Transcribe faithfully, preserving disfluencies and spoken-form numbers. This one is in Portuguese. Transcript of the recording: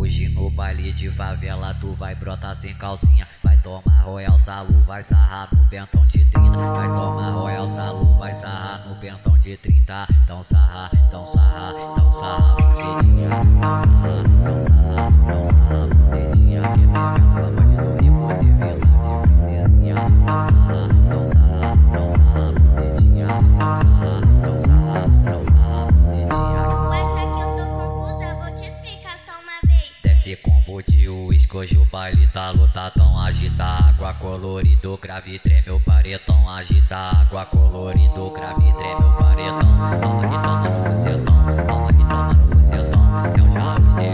Hoje no baile de favela tu vai brotar sem calcinha. Vai tomar Royal Salu, vai sarrar no pentão de trinta. Vai tomar Royal Salu, vai sarrar no pentão de trinta. Então sarra, então sarra, então sarra bucetinha. Então sarra, então sarra, então sarra bucetinha. Que é pegada pra bandido rico, ter vila de princesinha. Então sarra, então sarra, então sarra bucetinha. Então sarra, então sarra, então sarra bucetinha. Tu acha que eu tô confusa? Vou te explicar só uma vez. Desce combo de uísque, hoje o baile tá lotadão. Agita água colorido, grave treme o paredão. Agita água colorido, grave treme o paredão. Toma que toma no bucetão, toma que toma no bucetão. Eu já gostei.